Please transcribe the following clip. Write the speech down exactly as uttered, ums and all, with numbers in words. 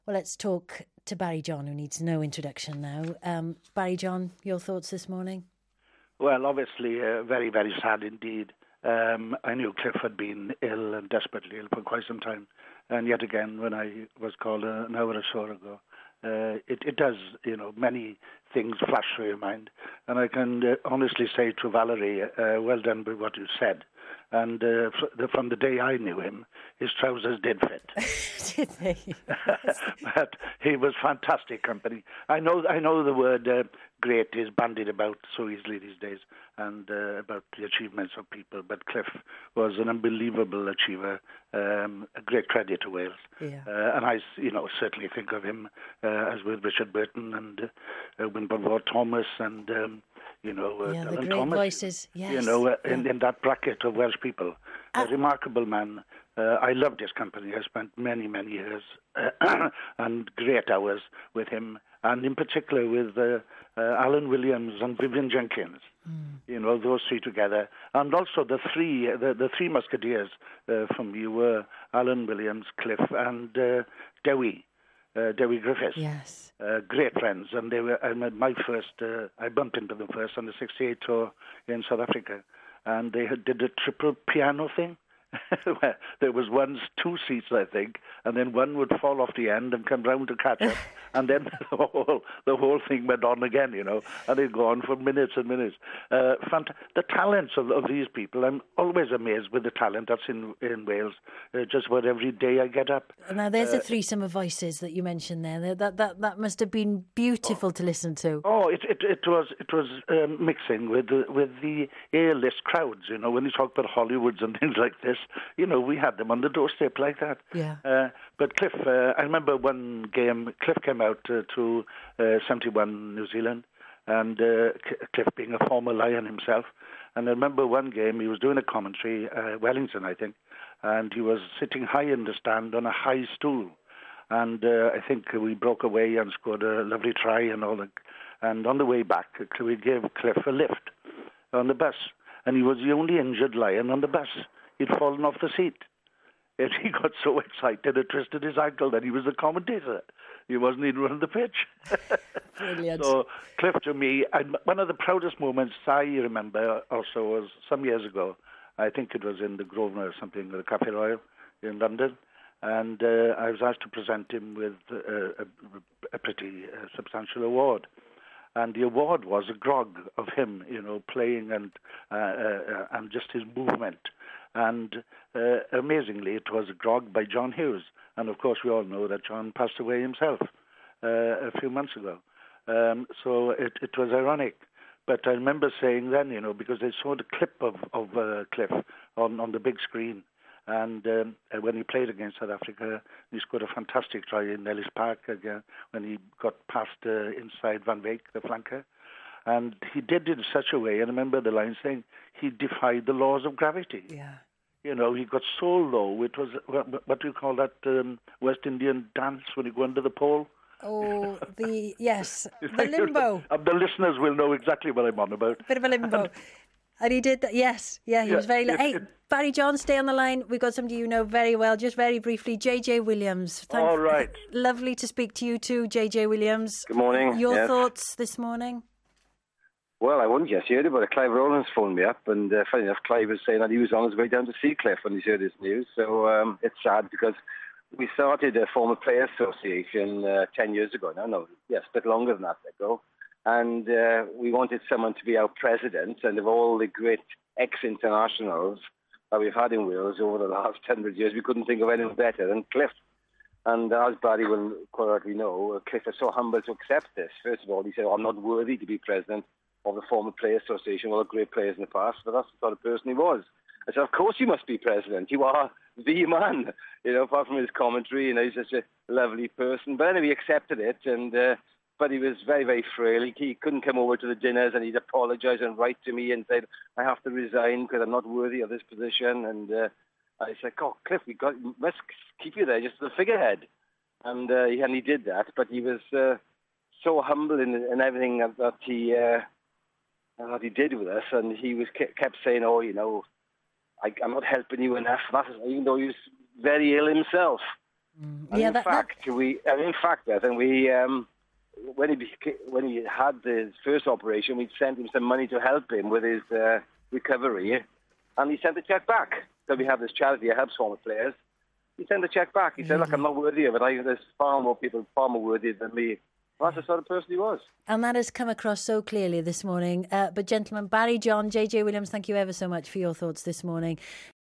Well, let's talk to Barry John, who needs no introduction now. Um, Barry John, your thoughts this morning? Well, obviously, uh, very, very sad indeed. Um, I knew Cliff had been ill and desperately ill for quite some time. And yet again, when I was called uh, an hour or so ago, uh, it, it does, you know, many things flash through your mind. And I can uh, honestly say to Valerie, uh, well done with what you said. And uh, from the day I knew him, his trousers did fit. Did they? But he was fantastic company. I know I know the word uh, great is bandied about so easily these days, and uh, about the achievements of people. But Cliff was an unbelievable achiever, um, a great credit to Wales. Yeah. Uh, and I, you know, certainly think of him uh, as with Richard Burton and uh, Wynne-Bonvort Thomas and... Um, You know, uh, yeah, the Dylan great Thomas, voices, yes. You know, uh, in, yeah. in that bracket of Welsh people. Uh, a remarkable man. Uh, I loved his company. I spent many, many years uh, and great hours with him, and in particular with uh, uh, Alan Williams and Vivian Jenkins. Mm. You know, those three together. And also the three, the, the three musketeers uh, from you were Alan Williams, Cliff, and uh, Dewi. Uh, Dewi Griffiths, yes, uh, great friends, and they were. I met my first. Uh, I bumped into them first on the sixty-eight tour in South Africa, and they had, did a triple piano thing. Where there was one two seats, I think, and then one would fall off the end and come round to catch up, and then the whole the whole thing went on again, you know, and it'd go on for minutes and minutes. Uh, fant- the talents of, of these people, I'm always amazed with the talent that's in in Wales. Uh, just about every day I get up. Now there's uh, a threesome of voices that you mentioned there. That that that must have been beautiful oh, to listen to. Oh, it it, it was it was um, mixing with the, with the A-list crowds. You know, when you talk about Hollywoods and things like this. You know, we had them on the doorstep like that. Yeah. Uh, but Cliff, uh, I remember one game, Cliff came out uh, to uh, seventy-one New Zealand, and uh, Cliff being a former Lion himself. And I remember one game, he was doing a commentary, uh, Wellington, I think, and he was sitting high in the stand on a high stool. And uh, I think we broke away and scored a lovely try and all that. And on the way back, we gave Cliff a lift on the bus. And he was the only injured Lion on the bus. He'd fallen off the seat. And he got so excited it twisted his ankle that he was the commentator. He wasn't even on the pitch. Brilliant. So Cliff, to me, and one of the proudest moments I remember also was some years ago. I think it was in the Grosvenor or something, the Café Royal in London. And uh, I was asked to present him with uh, a, a pretty uh, substantial award. And the award was a grog of him, you know, playing and uh, uh, and just his movement. And uh, amazingly, it was a grog by John Hughes. And, of course, we all know that John passed away himself uh, a few months ago. Um, so it, it was ironic. But I remember saying then, you know, because they saw the clip of, of uh, Cliff on, on the big screen. And um, when he played against South Africa, he scored a fantastic try in Ellis Park again when he got past uh, inside Van Wyk, the flanker. And he did it in such a way, and I remember the line saying, he defied the laws of gravity. Yeah. You know, he got so low, it was, what, what do you call that um, West Indian dance when you go under the pole? Oh, the, yes, the limbo. And the listeners will know exactly what I'm on about. A bit of a limbo. And, and he did that, yes. Yeah, he yeah, was very... It, hey, it, Barry John, stay on the line. We've got somebody you know very well. Just very briefly, J J Williams. Thank, all right. Lovely to speak to you too, J J Williams. Good morning. Your yes. thoughts this morning? Well, I wouldn't just heard it, but Clive Rowlands phoned me up, and uh, funny enough, Clive was saying that he was on his way down to see Cliff when he heard this news. So um, it's sad because we started a former players association uh, ten years ago now. No, yes, a bit longer than that ago. And uh, we wanted someone to be our president, and of all the great ex-internationals that we've had in Wales over the last hundred years, we couldn't think of anyone better than Cliff. And as Barry will correctly know, Cliff was so humble to accept this. First of all, he said, oh, I'm not worthy to be president of the former Players Association, well, great players in the past, but that's the sort of person he was. I said, of course you must be president. You are the man, you know, apart from his commentary, you know, he's such a lovely person. But anyway, he accepted it, and uh, but he was very, very frail. He, he couldn't come over to the dinners, and he'd apologise and write to me and say, I have to resign because I'm not worthy of this position. And uh, I said, oh, Cliff, we got, we must keep you there just as a figurehead. And, uh, and he did that, but he was uh, so humble in, in everything that, that he... Uh, that he did with us, and he was kept saying, oh, you know, I, I'm not helping you enough. That is, even though he was very ill himself. Mm. And Yeah, in that, fact, that... we and in fact, I think we um, when he beca- when he had his first operation, we sent him some money to help him with his uh, recovery, and he sent the cheque back. So we have this charity that helps former players. He sent the cheque back. He said, "Look, I'm not worthy of it. I, there's far more people, far more worthy than me." Well, that's the sort of person he was. And that has come across so clearly this morning. Uh, but gentlemen, Barry John, J J Williams, thank you ever so much for your thoughts this morning.